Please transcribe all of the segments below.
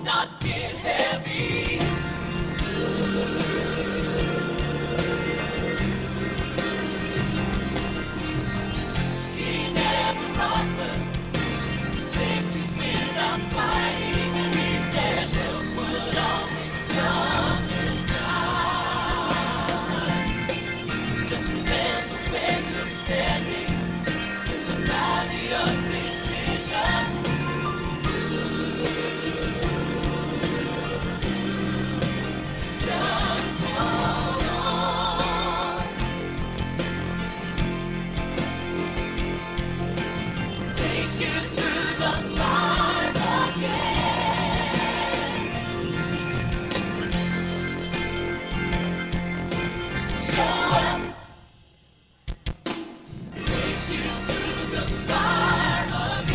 not get heavy. He never offered victories when I'm fighting, and he said help would always come in time. Just remember when you're standing in the valley of decision, just hold on. Take you through the fire again. Show up. Take you through the fire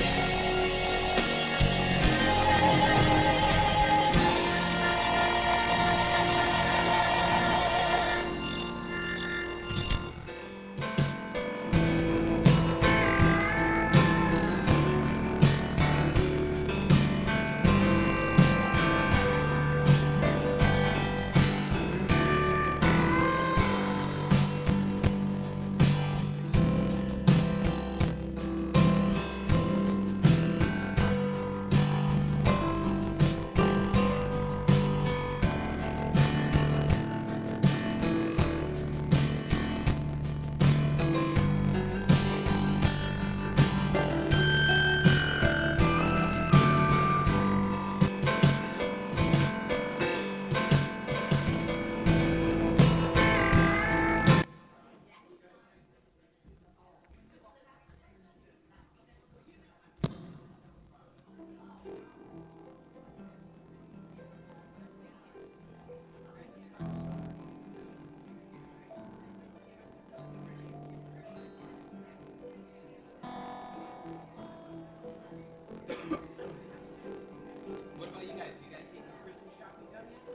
What about you guys? You guys get your Christmas shopping done yet?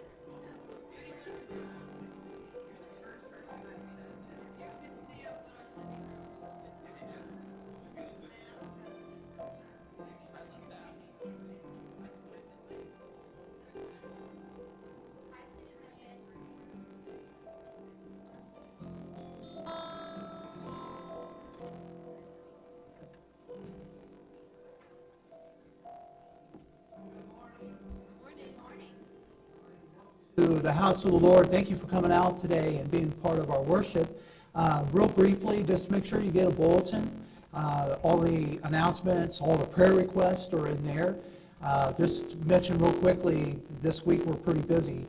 To the house of the Lord. Thank you for coming out today and being part of our worship. Real briefly, just make sure you get a bulletin. All the announcements, all the prayer requests are in there. Just mention real quickly, this week we're pretty busy.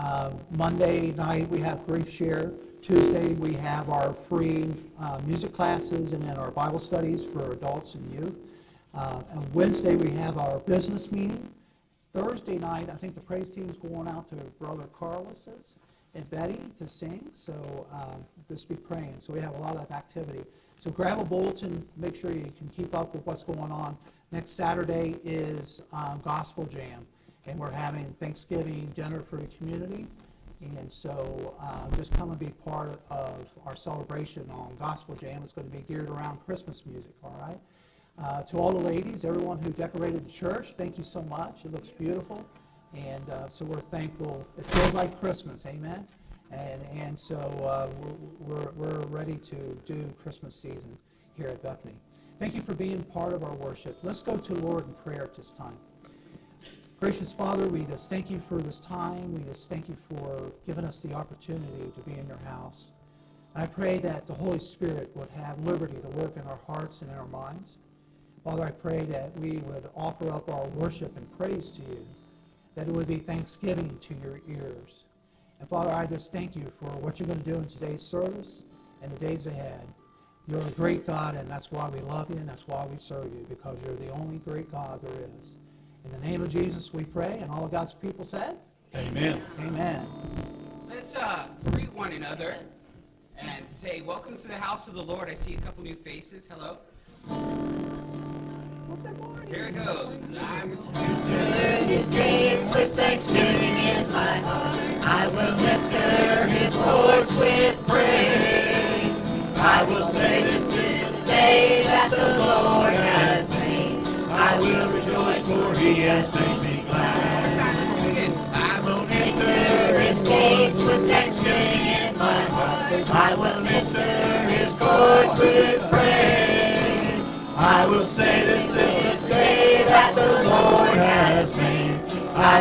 Monday night we have Grief Share. Tuesday we have our free music classes and then our Bible studies for adults and youth. And Wednesday we have our business meeting. Thursday night, I think the praise team is going out to Brother Carlos's and Betty to sing, so just be praying. So we have a lot of activity. So grab a bulletin, make sure you can keep up with what's going on. Next Saturday is Gospel Jam, and we're having Thanksgiving dinner for the community. And so just come and be part of our celebration on Gospel Jam. It's going to be geared around Christmas music, all right? To all the ladies, everyone who decorated the church, thank you so much. It looks beautiful, and so we're thankful. It feels like Christmas, amen. And so we're ready to do Christmas season here at Bethany. Thank you for being part of our worship. Let's go to the Lord in prayer at this time. Gracious Father, we just thank you for this time. We just thank you for giving us the opportunity to be in your house. And I pray that the Holy Spirit would have liberty to work in our hearts and in our minds. Father, I pray that we would offer up our worship and praise to you, that it would be thanksgiving to your ears. And Father, I just thank you for what you're going to do in today's service and the days ahead. You're a great God, and that's why we love you, and that's why we serve you, because you're the only great God there is. In the name of Jesus we pray, and all of God's people said? Amen. Amen. Let's greet one another and say, welcome to the house of the Lord. I see a couple new faces. Hello. Here it goes. Enter his gates with thanksgiving in my heart. I will enter his courts with praise. I will say this is the day that the Lord has made. I will rejoice, for he has made me glad.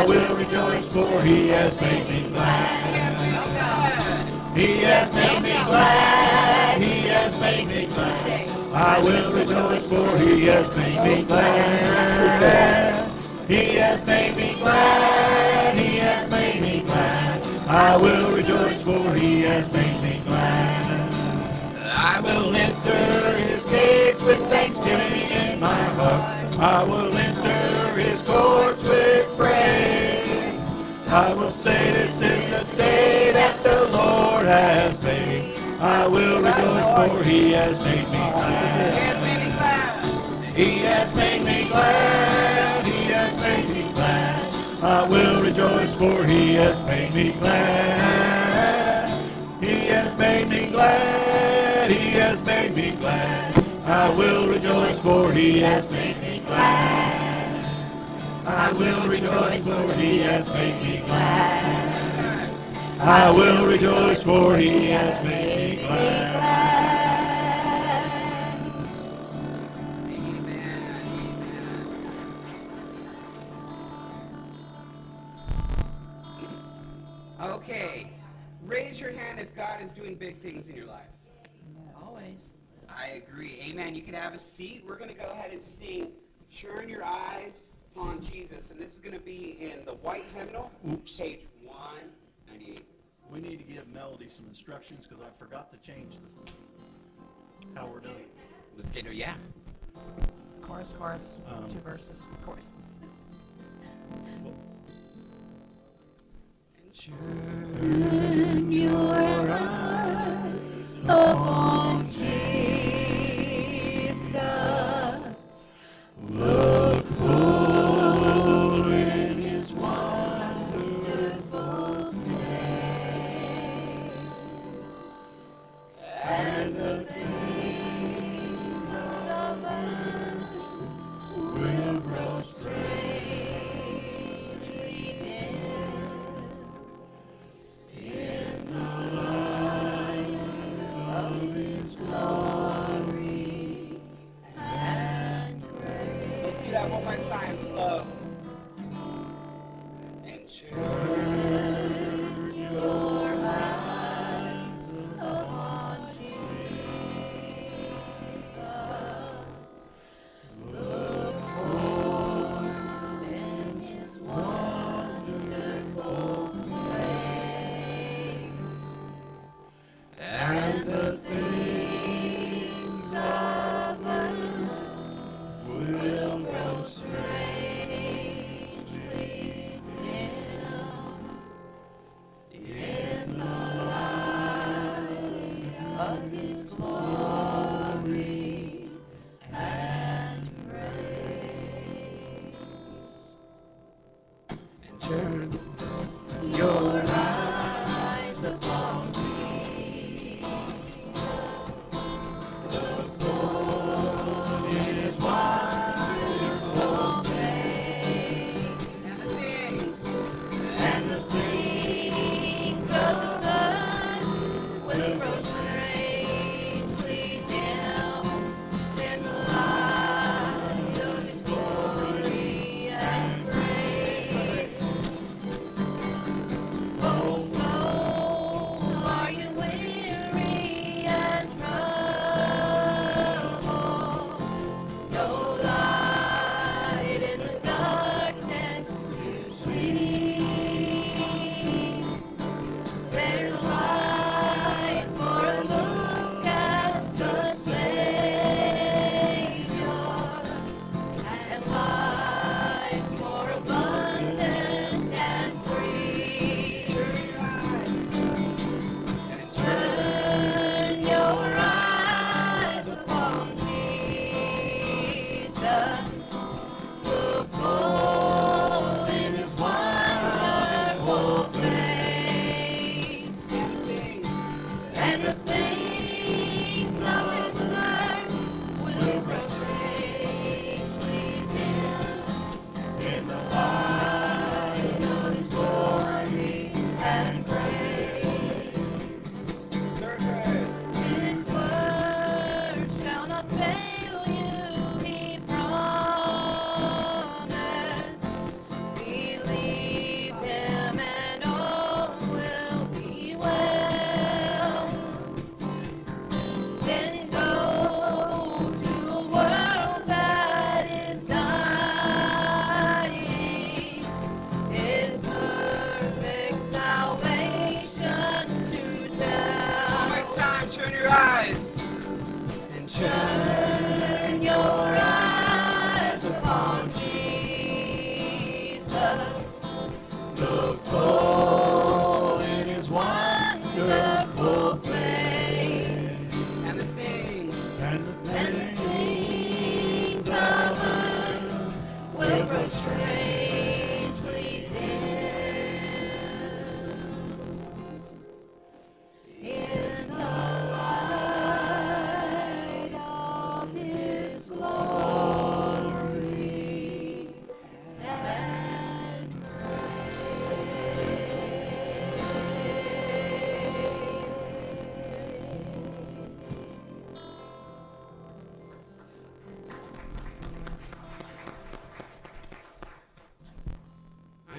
I will rejoice, for he has made me glad. He has made me glad. He has made me glad. I will rejoice, for he has made me glad. He has made me glad. He has made me glad. I will rejoice, for he has made me glad. I will enter his gates with thanksgiving in my heart. I will enter his courts with praise. I will say, this is the day that the Lord has made. I will rejoice, for he has made me glad. He has made me glad. He has made me glad. I will rejoice, for he has made me glad. He has made me glad. He has made me glad. I will rejoice, for he has made me glad. I will rejoice, for he has made me glad. I will rejoice, for he has made me glad. Okay, raise your hand if God is doing big things in your life. Always. I agree. Amen. You can have a seat. We're going to go ahead and sing Turn Your Eyes on Jesus. And this is going to be in the white hymnal, page 198. We need to give Melody some instructions because I forgot to change this, how we're doing it. Let's get her, yeah. Chorus, 2 verses, chorus. Turn your eyes upon Jesus. Look full in his wonderful face, and the things of earth will grow strangely dim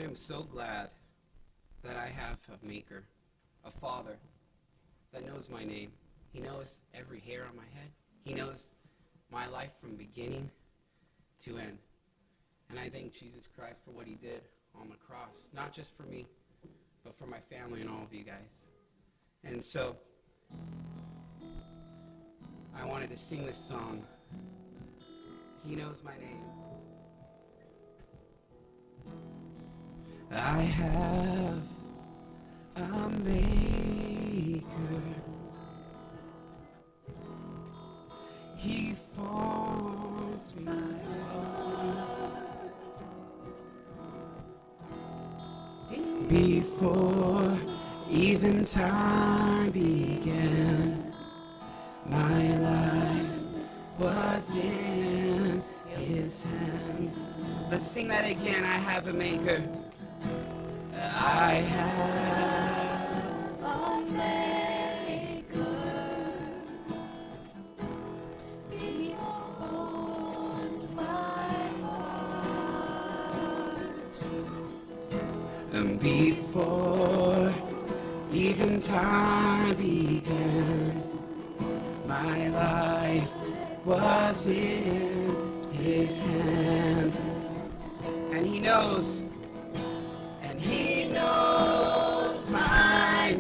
am so glad that I have a maker, a father that knows my name. He knows every hair on my head. He knows my life from beginning to end. And I thank Jesus Christ for what he did on the cross, not just for me, but for my family and all of you guys. And so I wanted to sing this song. He knows my name. I have a maker. He forms my heart before even time began. My life was in his hands. Let's sing that again. I have a maker. I have a maker. He formed my heart. And before even time began, my life was in his hands. And he knows my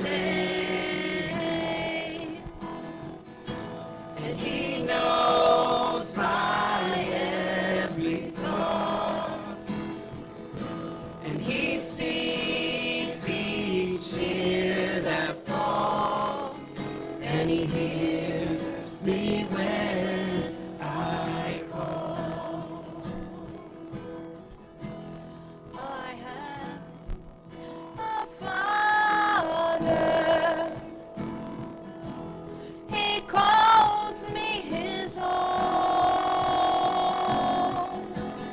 name. And he knows my every thought. And he sees each tear that falls. And he hears me when I call. I have a Father. He calls me his own.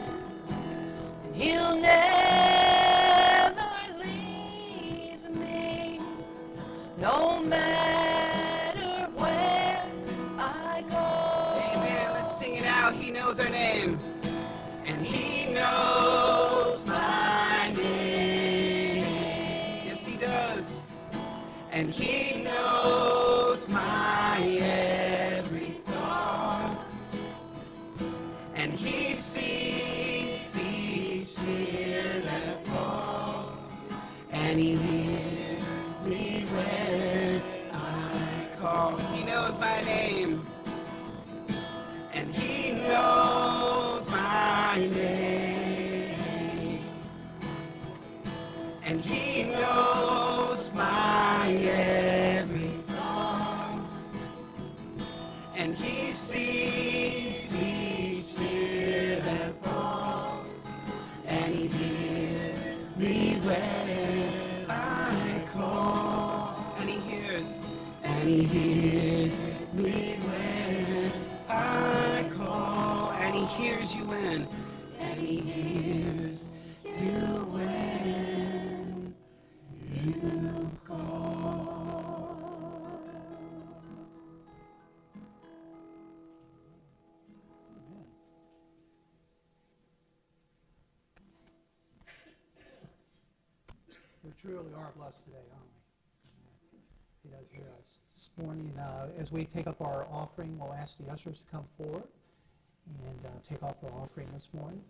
He'll never leave me, no matter where I go. Amen. Let's sing it out. He knows our name. And he knows my name. Yes, he does. And he knows my every thought. And he sees each tear that falls. And he hears me when I call. He knows my name. And he knows my name. And he knows my every thought. And he sees each tear that falls. And he hears me when I call. And he hears me when I call. And he hears you when. And he hears you when you call. We truly are blessed today, aren't we? He does hear us. This morning, as we take up our offering, we'll ask the ushers to come forward and take up our offering this morning.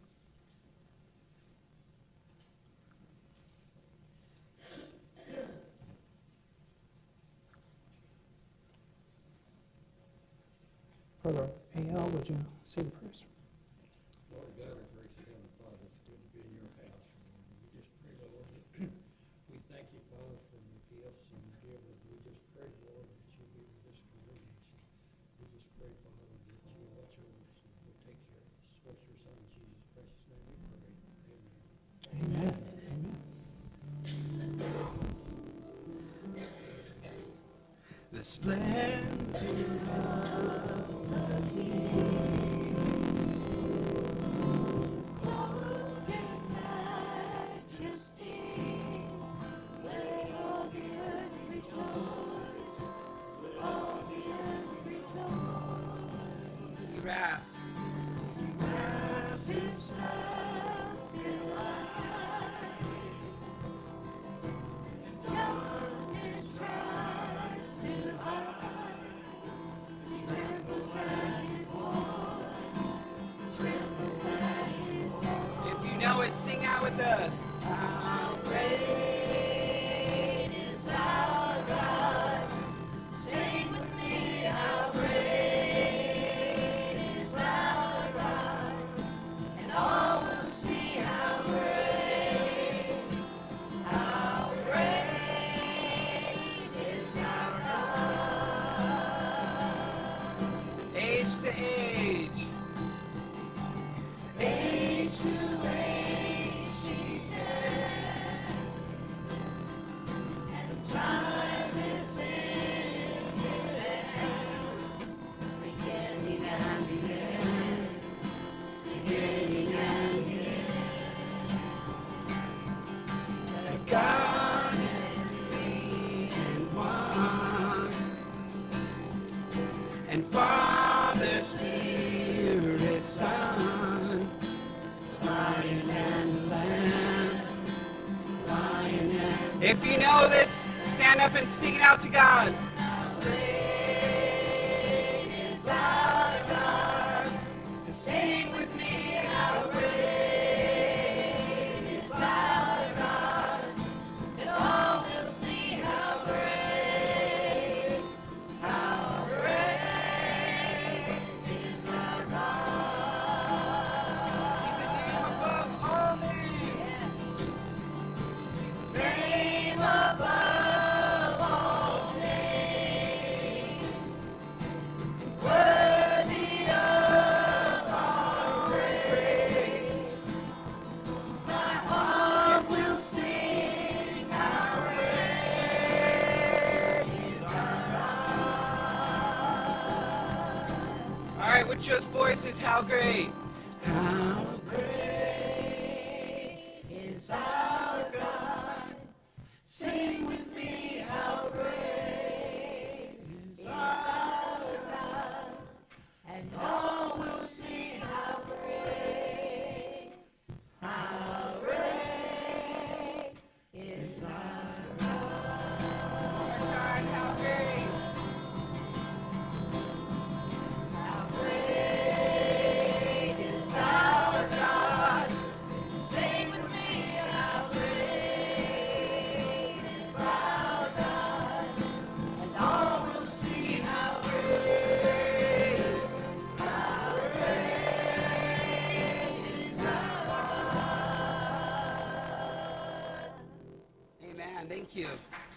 Brother A.L., would you say the prayers? Lord God, our gracious Heavenly Father, it's good to be in your house. We just pray, Lord, that we thank you, Father, for the gifts and the givers. We just pray, Lord, that you be with this congregation. We just pray, Father, that you watch over us and you'll take care of us. What's your Son, Jesus' precious name we pray. Amen. Amen. Amen. The splendor of the King, clothed in majesty, let all the earth rejoice, let all the earth rejoice. He wraps himself in light, If you know this, stand up and sing it out to God. Great is our God. Sing with me, how great is our God. And all will see how great is our God. Name above all names, worthy of our praise. My heart will sing how great is our God. All right, with just voices, how great? How great is our God. Sing with me, how great is our God. And all will see how great is our God. How great? How great is our God. Sing with me, how great is our God. And all will see how great is our God. Amen. Thank you.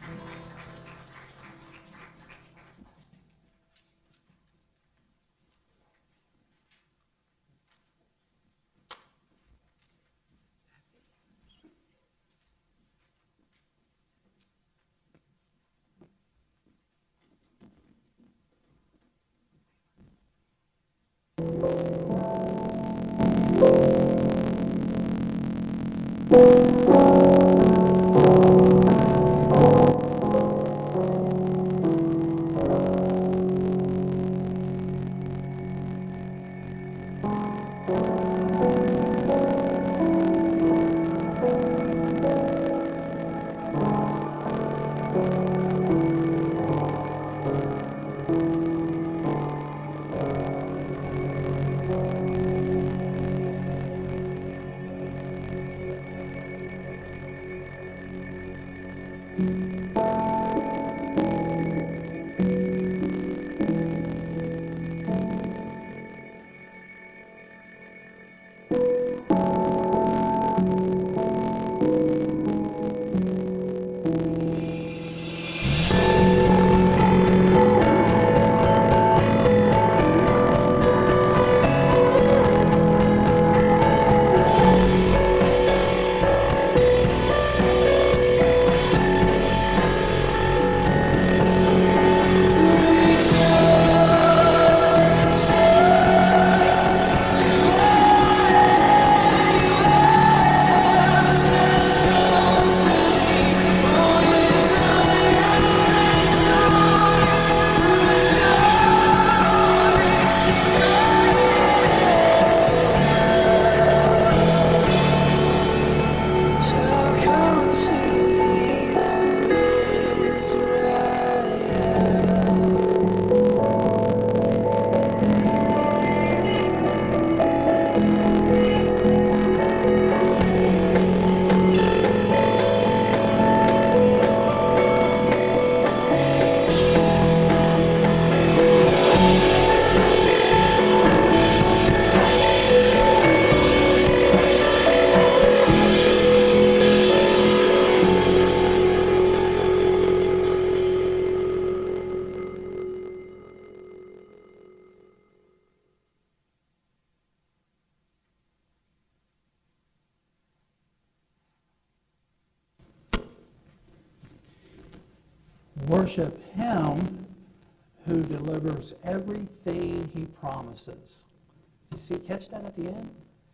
Worship Him who delivers everything He promises. You see, catch that at the end?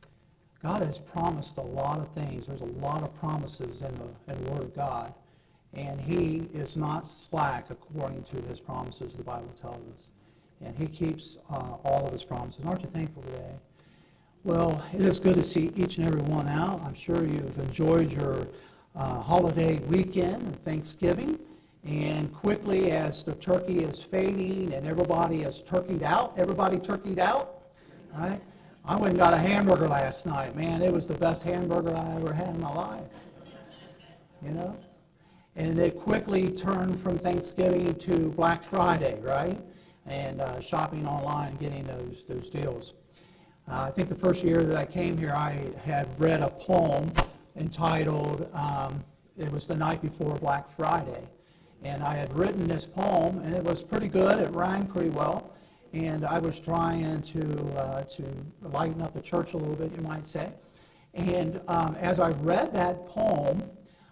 God has promised a lot of things. There's a lot of promises in the Word of God. And He is not slack according to His promises, the Bible tells us. And He keeps all of His promises. Aren't you thankful today? Well, it is good to see each and every one out. I'm sure you've enjoyed your holiday weekend of Thanksgiving. And quickly, as the turkey is fading and everybody is turkeyed out, right? I went and got a hamburger last night. Man, it was the best hamburger I ever had in my life. You know? And it quickly turned from Thanksgiving to Black Friday, right? And shopping online, getting those deals. I think the first year that I came here, I had read a poem entitled, it was the night before Black Friday. And I had written this poem, and it was pretty good. It rhymed pretty well. And I was trying to lighten up the church a little bit, you might say. And as I read that poem,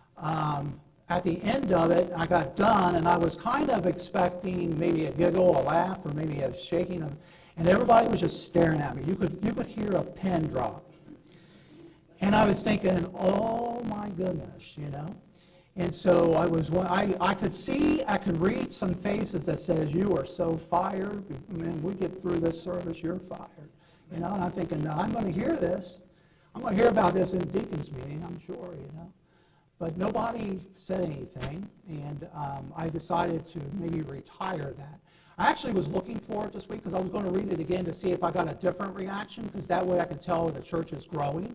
at the end of it, I got done, and I was kind of expecting maybe a giggle, a laugh, or maybe a shaking of, and everybody was just staring at me. You could hear a pin drop. And I was thinking, oh my goodness, you know. And so I could read some faces that says, you are so fired. Man, we get through this service, you're fired. You know, and I'm thinking, no, I'm going to hear this. I'm going to hear about this in the deacons meeting, I'm sure, you know. But nobody said anything, and I decided to maybe retire that. I actually was looking for it this week because I was going to read it again to see if I got a different reaction, because that way I could tell the church is growing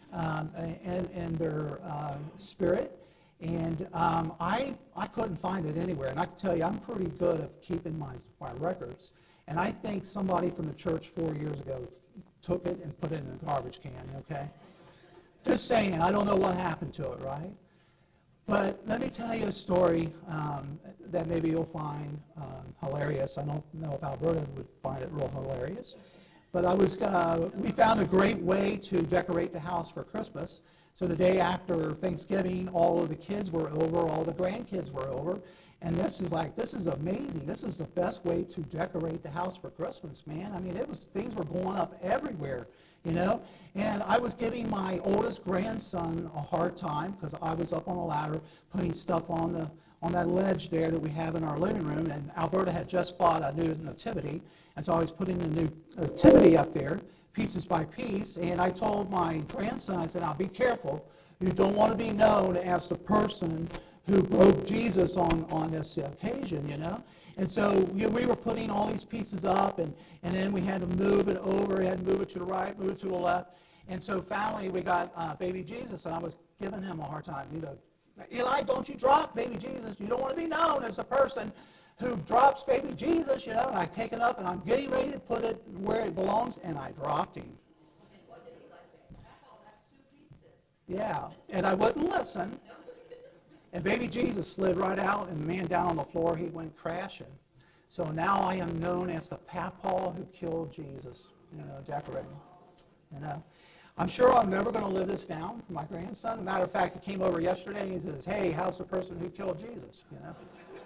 and their spirit. And I couldn't find it anywhere. And I can tell you, I'm pretty good at keeping my records. And I think somebody from the church 4 years ago took it and put it in a garbage can, okay? Just saying, I don't know what happened to it, right? But let me tell you a story that maybe you'll find hilarious. I don't know if Alberta would find it real hilarious. But we found a great way to decorate the house for Christmas. So the day after Thanksgiving, all of the kids were over, all the grandkids were over. And this is amazing. This is the best way to decorate the house for Christmas, man. I mean, things were going up everywhere, you know. And I was giving my oldest grandson a hard time because I was up on a ladder putting stuff on that ledge there that we have in our living room. And Alberta had just bought a new nativity, and so I was putting the new nativity up there, pieces by piece. And I told my grandson, I said, now be careful. You don't want to be known as the person who broke Jesus on this occasion, you know. And so we were putting all these pieces up, and then we had to move it over. We had to move it to the right, move it to the left. And so finally we got baby Jesus, and I was giving him a hard time. You know, Eli, don't you drop baby Jesus. You don't want to be known as the person who drops baby Jesus, you know. And I take it up, and I'm getting ready to put it where it belongs, and I dropped him. What did Eli say? Papa, that's 2 pieces. Yeah, and I wouldn't listen. And baby Jesus slid right out, and the man down on the floor, he went crashing. So now I am known as the Papa who killed Jesus, you know, decorating. You know, I'm sure I'm never going to live this down for my grandson. As a matter of fact, he came over yesterday and he says, hey, how's the person who killed Jesus, you know?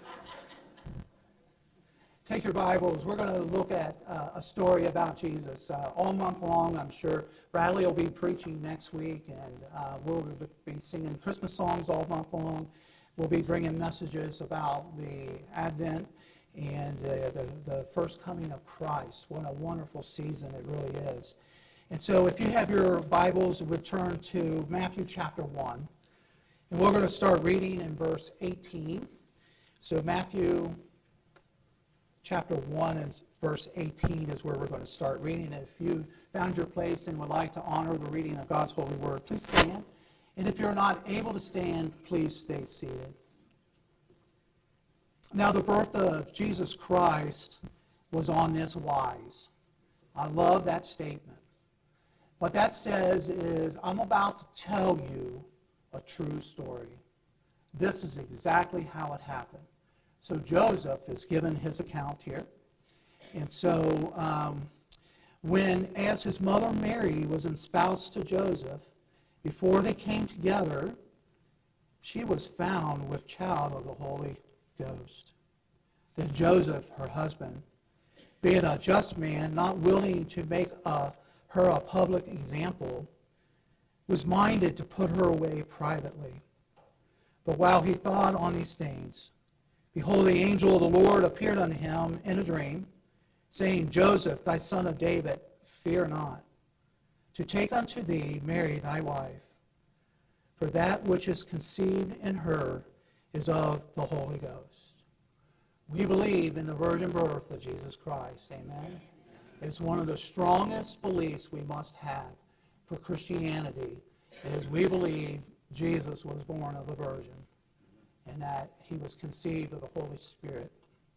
Take your Bibles. We're going to look at a story about Jesus all month long. I'm sure Bradley will be preaching next week, and we'll be singing Christmas songs all month long. We'll be bringing messages about the Advent and the first coming of Christ. What a wonderful season it really is. And so if you have your Bibles, we'll turn to Matthew chapter 1. And we're going to start reading in verse 18. So Matthew chapter 1 and verse 18 is where we're going to start reading. If you found your place and would like to honor the reading of God's holy word, please stand. And if you're not able to stand, please stay seated. Now, the birth of Jesus Christ was on this wise. I love that statement. What that says is, I'm about to tell you a true story. This is exactly how it happened. So Joseph is given his account here. And so as his mother Mary was espoused to Joseph, before they came together, she was found with child of the Holy Ghost. Then Joseph, her husband, being a just man, not willing to make her a public example, was minded to put her away privately. But while he thought on these things, behold, the angel of the Lord appeared unto him in a dream, saying, Joseph, thy son of David, fear not, to take unto thee Mary thy wife. For that which is conceived in her is of the Holy Ghost. We believe in the virgin birth of Jesus Christ. Amen. It's one of the strongest beliefs we must have for Christianity, is we believe Jesus was born of a virgin and that he was conceived of the Holy Spirit.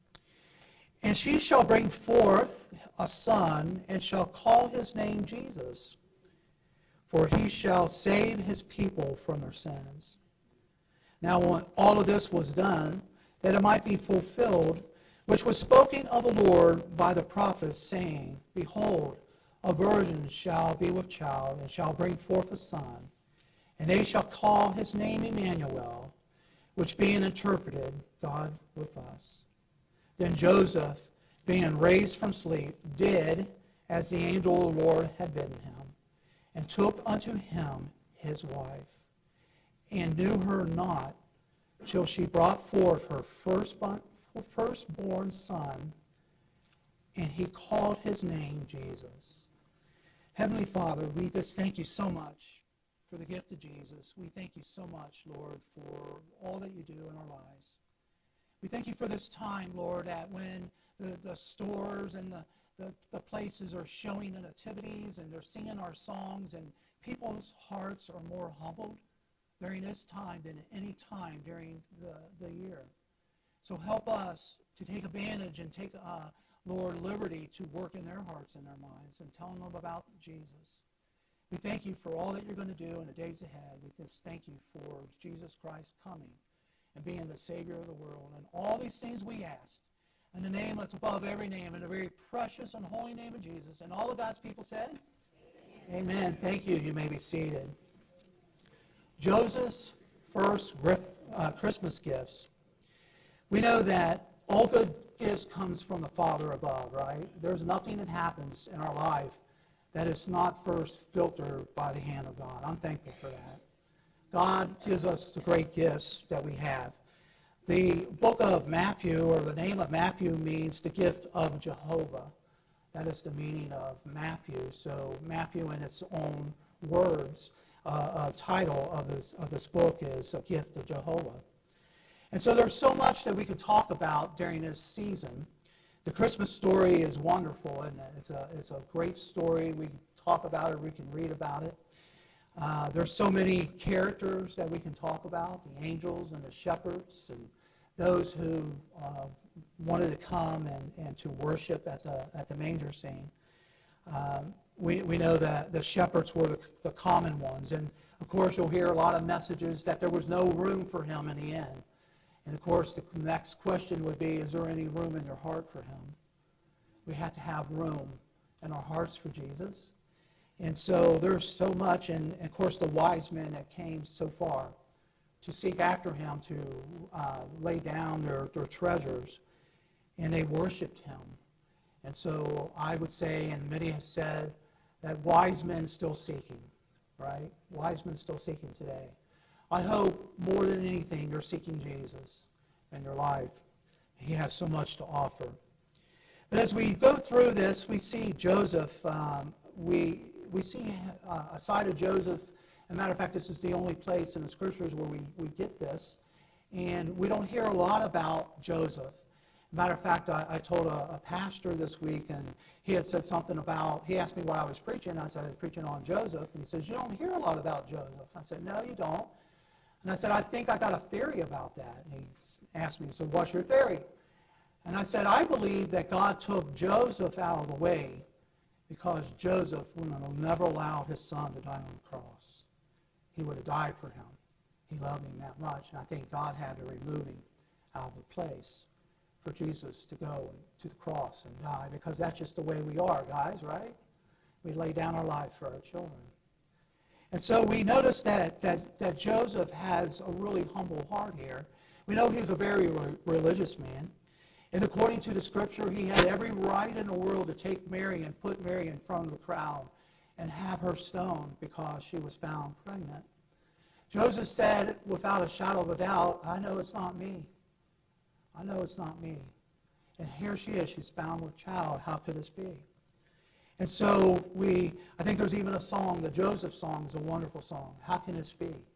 And she shall bring forth a son, and shall call his name Jesus, for he shall save his people from their sins. Now when all of this was done, that it might be fulfilled, which was spoken of the Lord by the prophets, saying, Behold, a virgin shall be with child, and shall bring forth a son, and they shall call his name Emmanuel, which being interpreted, God with us. Then Joseph, being raised from sleep, did as the angel of the Lord had bidden him, and took unto him his wife, and knew her not till she brought forth her firstborn son, and he called his name Jesus. Heavenly Father, we just thank you so much for the gift of Jesus. We thank you so much, Lord, for all that you do in our lives. We thank you for this time, Lord, that when the stores and the places are showing the nativities and they're singing our songs, and people's hearts are more humbled during this time than any time during the year. So help us to take advantage and take, Lord, liberty to work in their hearts and their minds and tell them about Jesus. We thank you for all that you're going to do in the days ahead. We just thank you for Jesus Christ coming and being the Savior of the world. And all these things we ask in the name that's above every name, in the very precious and holy name of Jesus. And all of God's people said, Amen. Amen. Thank you. You may be seated. Joseph's first Christmas gifts. We know that all good gifts comes from the Father above, right? There's nothing that happens in our life that is not first filtered by the hand of God. I'm thankful for that. God gives us the great gifts that we have. The book of Matthew, or the name of Matthew, means the gift of Jehovah. That is the meaning of Matthew. So Matthew, in its own words, title of this book is A Gift of Jehovah. And so there's so much that we could talk about during this season. The Christmas story is wonderful, and it's a great story. We can talk about it, we can read about it. There's so many characters that we can talk about, the angels and the shepherds and those who wanted to come and to worship at the manger scene. We know that the shepherds were the common ones. And, of course, you'll hear a lot of messages that there was no room for him in the end. And, of course, the next question would be, is there any room in your heart for him? We have to have room in our hearts for Jesus. And so there's so much, and of course the wise men that came so far to seek after him, to lay down their treasures, and they worshipped him. And so I would say, and many have said, that wise men still seeking, right? Wise men still seeking today. I hope more than anything you're seeking Jesus in your life. He has so much to offer. But as we go through this, we see Joseph. We see a side of Joseph. As a matter of fact, this is the only place in the Scriptures where we get this. And we don't hear a lot about Joseph. Matter of fact, I told a pastor this week, and he had said something about, he asked me what I was preaching. I said, I was preaching on Joseph. And he says, you don't hear a lot about Joseph. I said, no, you don't. And I said, I think I got a theory about that. And he asked me, so what's your theory? And I said, I believe that God took Joseph out of the way because Joseph would have never allowed his son to die on the cross. He would have died for him. He loved him that much. And I think God had to remove him out of the place for Jesus to go to the cross and die, because that's just the way we are, guys, right? We lay down our life for our children. And so we notice that Joseph has a really humble heart here. We know he's a very religious man. And according to the Scripture, he had every right in the world to take Mary and put Mary in front of the crowd and have her stoned because she was found pregnant. Joseph said, without a shadow of a doubt, I know it's not me. I know it's not me. And here she is. She's found with child. How could this be? And so I think there's even a song, the Joseph song is a wonderful song. How can this be?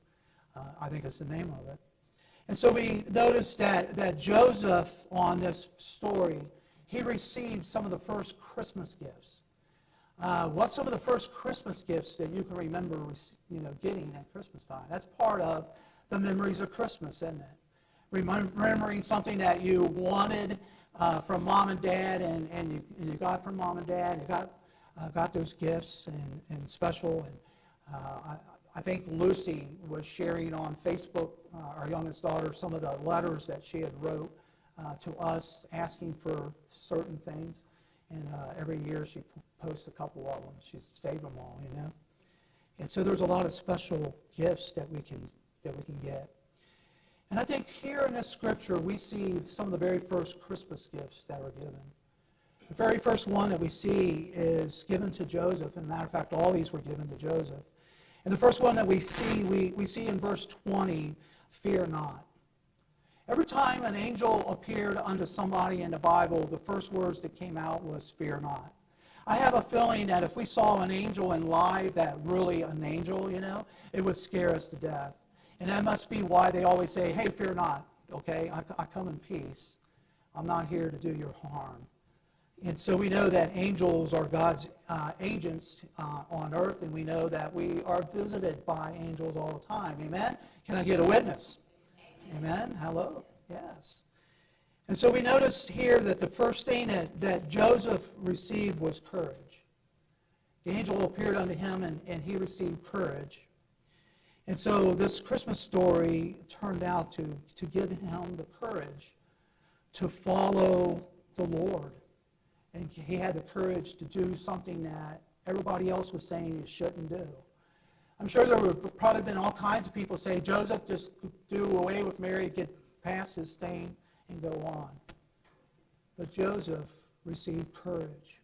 I think is the name of it. And so we notice that Joseph, on this story, he received some of the first Christmas gifts. What's some of the first Christmas gifts that you can remember, getting at Christmas time? That's part of the memories of Christmas, isn't it? Remembering something that you wanted from mom and dad, and you got from mom and dad. You got those gifts and special. And I think Lucy was sharing on Facebook, our youngest daughter, some of the letters that she had wrote to us asking for certain things. And every year she posts a couple of them. She's saved them all, And so there's a lot of special gifts that we can get. And I think here in this scripture we see some of the very first Christmas gifts that were given. The very first one that we see is given to Joseph. As a matter of fact, all these were given to Joseph. And the first one that we see in verse 20, fear not. Every time an angel appeared unto somebody in the Bible, the first words that came out was fear not. I have a feeling that if we saw an angel in live, that really an angel, it would scare us to death. And that must be why they always say, hey, fear not, okay? I come in peace. I'm not here to do you harm. And so we know that angels are God's agents on earth, and we know that we are visited by angels all the time. Amen? Can I get a witness? Amen? Hello? Yes. And so we notice here that the first thing that Joseph received was courage. The angel appeared unto him, and he received courage. And so this Christmas story turned out to give him the courage to follow the Lord. And he had the courage to do something that everybody else was saying he shouldn't do. I'm sure there would probably been all kinds of people say, Joseph, just do away with Mary, get past this thing, and go on. But Joseph received courage.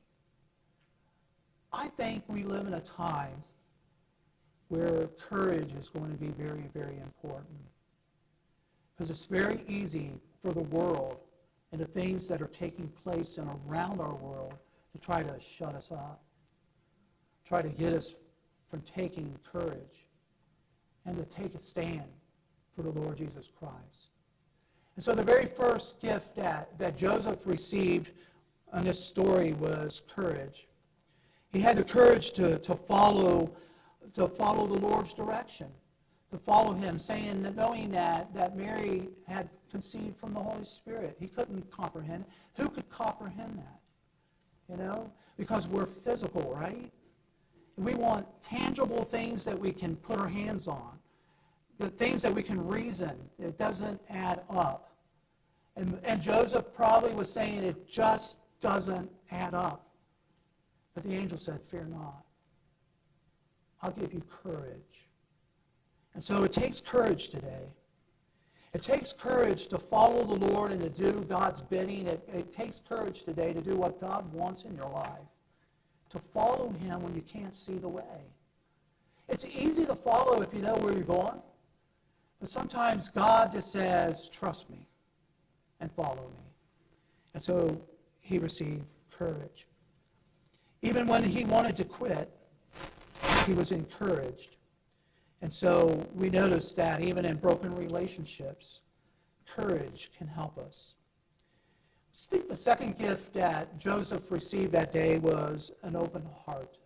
I think we live in a time where courage is going to be very, very important. Because it's very easy for the world and the things that are taking place and around our world to try to shut us up, try to get us from taking courage and to take a stand for the Lord Jesus Christ. And so the very first gift that Joseph received in this story was courage. He had the courage to follow the Lord's direction, to follow him, knowing that Mary had conceived from the Holy Spirit. He couldn't comprehend. Who could comprehend that? Because we're physical, right? We want tangible things that we can put our hands on, the things that we can reason. It doesn't add up. And Joseph probably was saying it just doesn't add up. But the angel said, fear not. I'll give you courage. And so it takes courage today. It takes courage to follow the Lord and to do God's bidding. It takes courage today to do what God wants in your life, to follow him when you can't see the way. It's easy to follow if you know where you're going. But sometimes God just says, trust me and follow me. And so he received courage. Even when he wanted to quit, he was encouraged. And so we notice that even in broken relationships, courage can help us. I think the second gift that Joseph received that day was an open heart.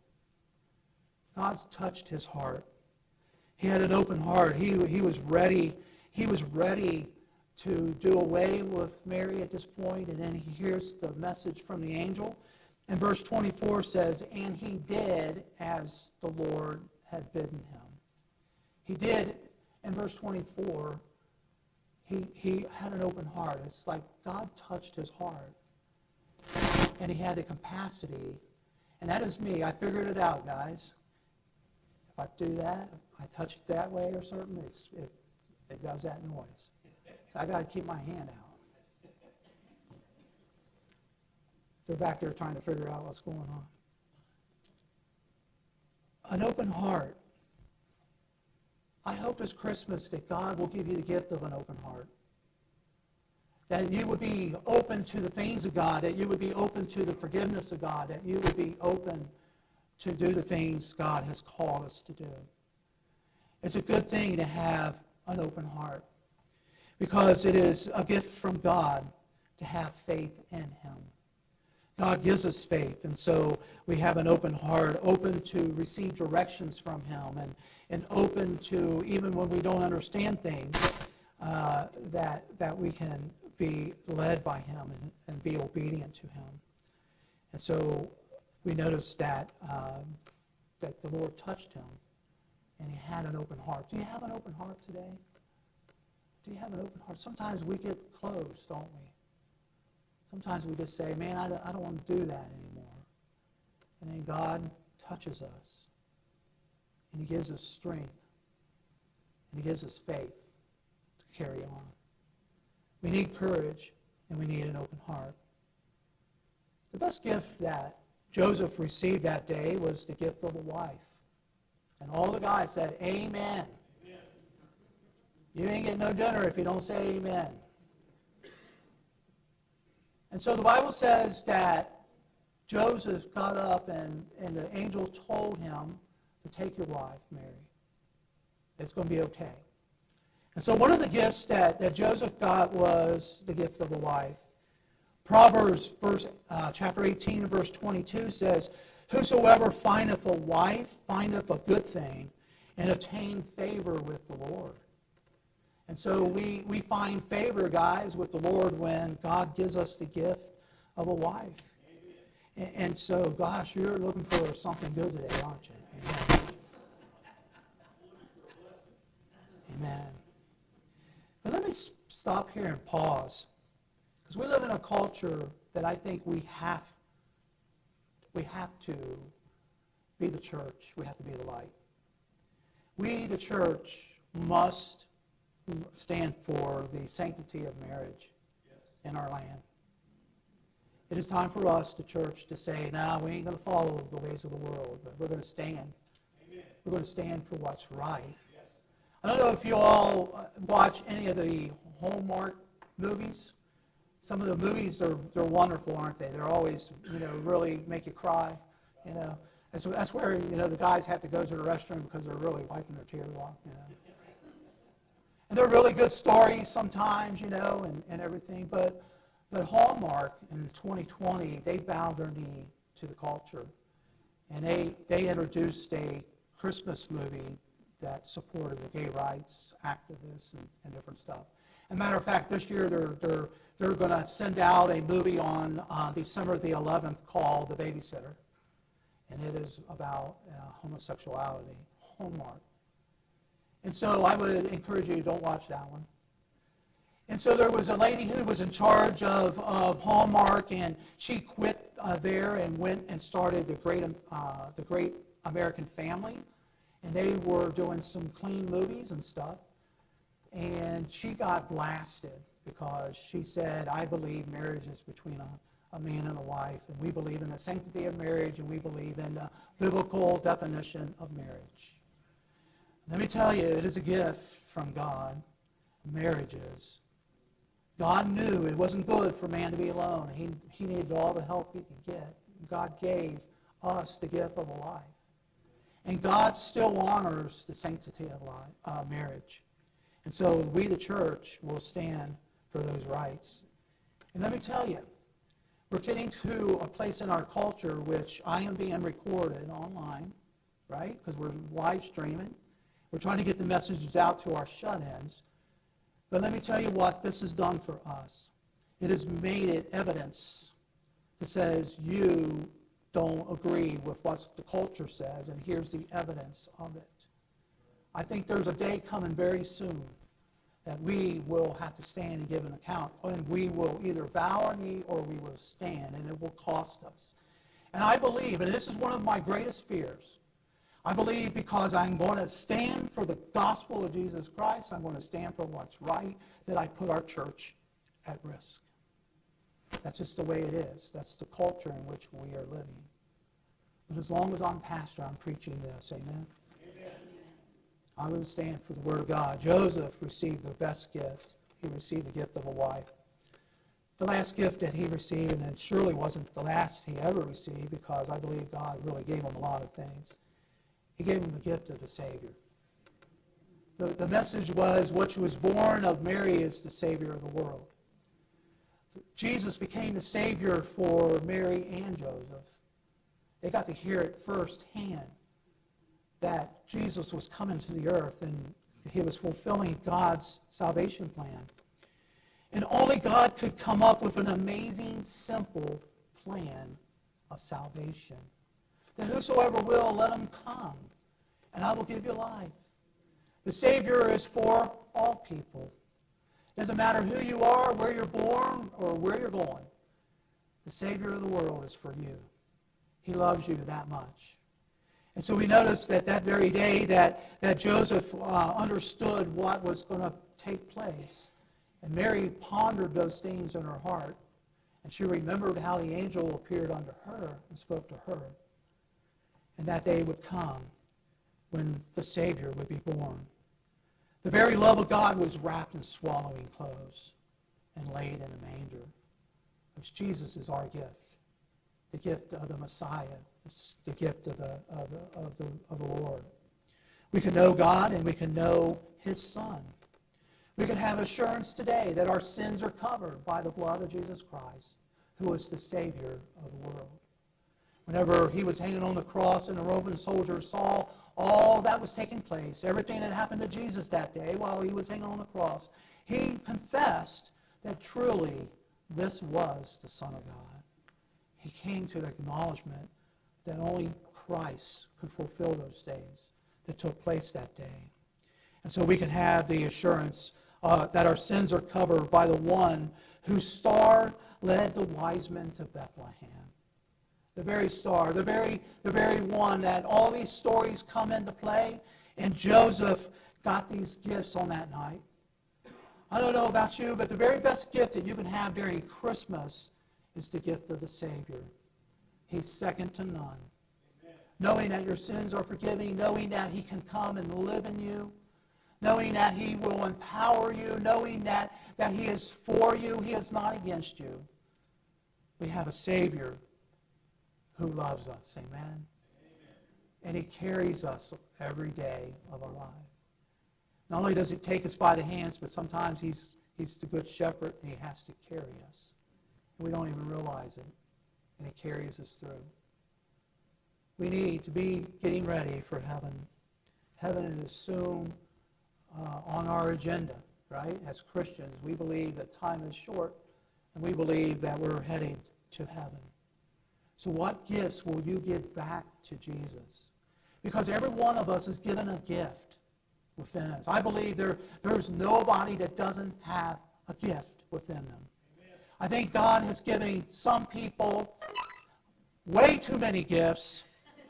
God touched his heart. He had an open heart. He was ready. He was ready to do away with Mary at this point, and then he hears the message from the angel. And verse 24 says, and he did as the Lord had bidden him. He did, in verse 24, he had an open heart. It's like God touched his heart. And he had the capacity. And that is me. I figured it out, guys. If I do that, if I touch it that way or something, it does that noise. So I got to keep my hand out. They're back there trying to figure out what's going on. An open heart. I hope this Christmas that God will give you the gift of an open heart. That you would be open to the things of God, that you would be open to the forgiveness of God, that you would be open to do the things God has called us to do. It's a good thing to have an open heart. Because it is a gift from God to have faith in him. God gives us faith, and so we have an open heart, open to receive directions from him, and open to, even when we don't understand things, that we can be led by him and be obedient to him. And so we notice that the Lord touched him, and he had an open heart. Do you have an open heart today? Do you have an open heart? Sometimes we get closed, don't we? Sometimes we just say, man, I don't want to do that anymore. And then God touches us, and he gives us strength, and he gives us faith to carry on. We need courage, and we need an open heart. The best gift that Joseph received that day was the gift of a wife. And all the guys said, amen. You ain't getting no dinner if you don't say amen. And so the Bible says that Joseph got up and the angel told him to take your wife, Mary. It's going to be okay. And so one of the gifts that Joseph got was the gift of a wife. Proverbs chapter 18 and verse 22 says, whosoever findeth a wife findeth a good thing and obtain favor with the Lord. And so we find favor, guys, with the Lord when God gives us the gift of a wife. And so, gosh, you're looking for something good today, aren't you? Amen. Amen. But let me stop here and pause. Because we live in a culture that I think we have to be the church. We have to be the light. We, the church, must stand for the sanctity of marriage in our land. It is time for us, the church, to say, nah, we ain't going to follow the ways of the world, but we're going to stand. Amen. We're going to stand for what's right. Yes. I don't know if you all watch any of the Hallmark movies. Some of the movies they're wonderful, aren't they? They're always, really make you cry, And so that's where, the guys have to go to the restroom because they're really wiping their tears off, And they're really good stories sometimes, and everything. But Hallmark in 2020, they bowed their knee to the culture. And they introduced a Christmas movie that supported the gay rights activists and different stuff. As a matter of fact, this year they're going to send out a movie on December the 11th called The Babysitter. And it is about homosexuality, Hallmark. And so I would encourage you to don't watch that one. And so there was a lady who was in charge of Hallmark, and she quit there and went and started the Great American Family. And they were doing some clean movies and stuff. And she got blasted because she said, I believe marriage is between a man and a wife, and we believe in the sanctity of marriage, and we believe in the biblical definition of marriage. Let me tell you, it is a gift from God. Marriage is. God knew it wasn't good for man to be alone. He needed all the help he could get. God gave us the gift of a life. And God still honors the sanctity of marriage. And so we, the church, will stand for those rights. And let me tell you, we're getting to a place in our culture which I am being recorded online, right? Because we're live streaming. We're trying to get the messages out to our shut-ins. But let me tell you what this has done for us. It has made it evidence that says you don't agree with what the culture says, and here's the evidence of it. I think there's a day coming very soon that we will have to stand and give an account, and we will either bow our knee or we will stand, and it will cost us. And I believe, and this is one of my greatest fears, I believe because I'm going to stand for the gospel of Jesus Christ, I'm going to stand for what's right, that I put our church at risk. That's just the way it is. That's the culture in which we are living. But as long as I'm pastor, I'm preaching this. Amen? Amen. I will stand for the Word of God. Joseph received the best gift. He received the gift of a wife. The last gift that he received, and it surely wasn't the last he ever received, because I believe God really gave him a lot of things. He gave him the gift of the Savior. The message was, what was born of Mary is the Savior of the world. Jesus became the Savior for Mary and Joseph. They got to hear it firsthand that Jesus was coming to the earth and he was fulfilling God's salvation plan. And only God could come up with an amazing, simple plan of salvation. That whosoever will, let him come, and I will give you life. The Savior is for all people. It doesn't matter who you are, where you're born, or where you're going. The Savior of the world is for you. He loves you that much. And so we notice that very day that Joseph understood what was going to take place. And Mary pondered those things in her heart. And she remembered how the angel appeared unto her and spoke to her. And that day would come when the Savior would be born. The very love of God was wrapped in swaddling clothes and laid in a manger. Because Jesus is our gift. The gift of the Messiah. The gift of the Lord. We can know God and we can know His Son. We can have assurance today that our sins are covered by the blood of Jesus Christ, who is the Savior of the world. Whenever He was hanging on the cross and the Roman soldiers saw all that was taking place, everything that happened to Jesus that day while He was hanging on the cross, He confessed that truly this was the Son of God. He came to the acknowledgement that only Christ could fulfill those things that took place that day. And so we can have the assurance that our sins are covered by the one whose star led the wise men to Bethlehem. The very star, the very one that all these stories come into play, and Joseph got these gifts on that night. I don't know about you, but the very best gift that you can have during Christmas is the gift of the Savior. He's second to none. Amen. Knowing that your sins are forgiven, knowing that He can come and live in you, knowing that He will empower you, knowing that He is for you, He is not against you. We have a Savior who loves us. Amen? Amen. And He carries us every day of our life. Not only does He take us by the hands, but sometimes He's the good shepherd and He has to carry us. And we don't even realize it. And He carries us through. We need to be getting ready for heaven. Heaven is soon on our agenda, right? As Christians, we believe that time is short, and we believe that we're heading to heaven. So what gifts will you give back to Jesus? Because every one of us is given a gift within us. I believe there's nobody that doesn't have a gift within them. Amen. I think God has given some people way too many gifts.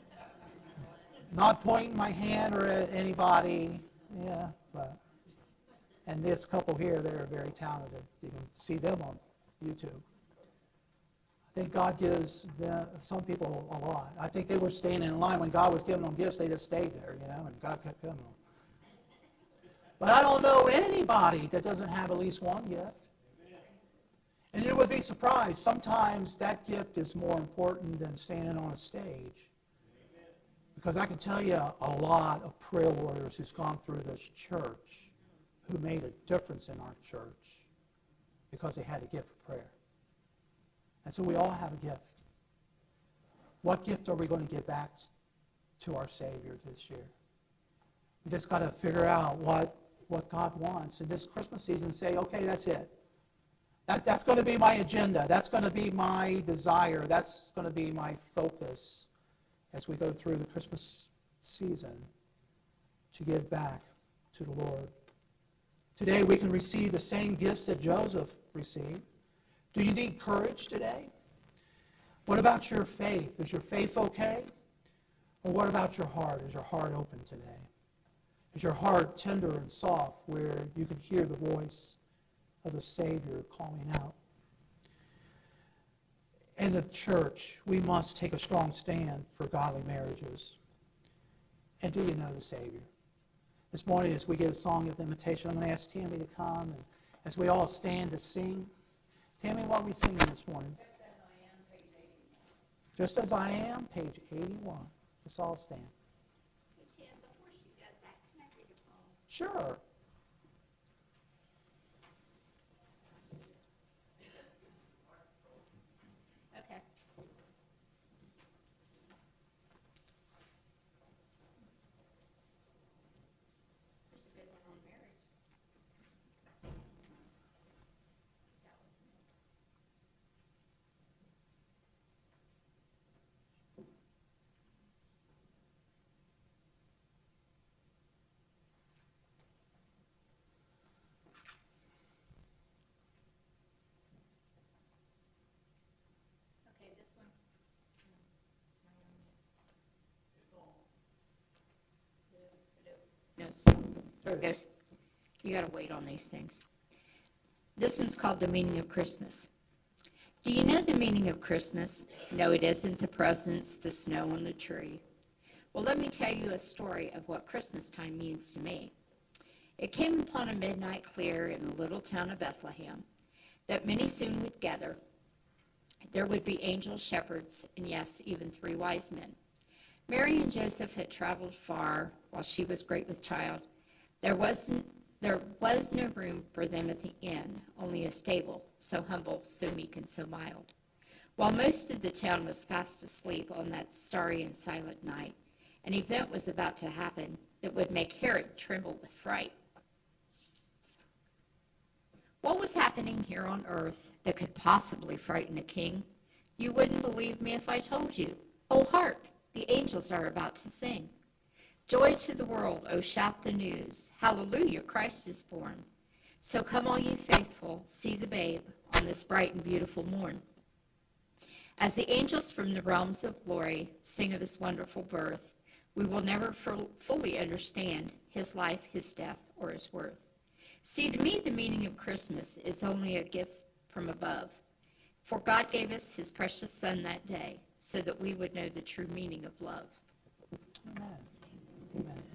Not pointing my hand or at anybody. Yeah, but and this couple here, they're very talented. You can see them on YouTube. I think God gives some people a lot. I think they were staying in line when God was giving them gifts. They just stayed there, and God kept giving them. But I don't know anybody that doesn't have at least one gift. And you would be surprised. Sometimes that gift is more important than standing on a stage. Because I can tell you a lot of prayer warriors who's gone through this church who made a difference in our church because they had a gift of prayer. And so we all have a gift. What gift are we going to give back to our Savior this year? We just got to figure out what God wants in this Christmas season. Say, okay, that's it. That's going to be my agenda. That's going to be my desire. That's going to be my focus as we go through the Christmas season to give back to the Lord. Today we can receive the same gifts that Joseph received. Do you need courage today? What about your faith? Is your faith okay? Or what about your heart? Is your heart open today? Is your heart tender and soft where you can hear the voice of the Savior calling out? In the church, we must take a strong stand for godly marriages. And do you know the Savior? This morning, as we get a song of invitation, I'm going to ask Tammy to come. And as we all stand to sing, Tammy, what are we singing this morning? Just As I Am, page 81. Let's all stand. Tim, before she does that, can I read a poem? Sure. Okay. There's a good one on marriage. That wasn't it. Okay, this one's. No, there it goes. You got to wait on these things. This one's called The Meaning of Christmas. Do you know the meaning of Christmas? No, it isn't the presents, the snow on the tree. Well, let me tell you a story of what Christmas time means to me. It came upon a midnight clear in the little town of Bethlehem that many soon would gather. There would be angels, shepherds, and yes, even 3 wise men. Mary and Joseph had traveled far while she was great with child. There was no room for them at the inn, only a stable, so humble, so meek, and so mild. While most of the town was fast asleep on that starry and silent night, an event was about to happen that would make Herod tremble with fright. What was happening here on earth that could possibly frighten a king? You wouldn't believe me if I told you. Oh, hark! The angels are about to sing. Joy to the world, oh shout the news. Hallelujah, Christ is born. So come all ye faithful, see the babe on this bright and beautiful morn. As the angels from the realms of glory sing of his wonderful birth, we will never fully understand his life, his death, or his worth. See, to me, the meaning of Christmas is only a gift from above. For God gave us his precious Son that day so that we would know the true meaning of love. Amen. Amen.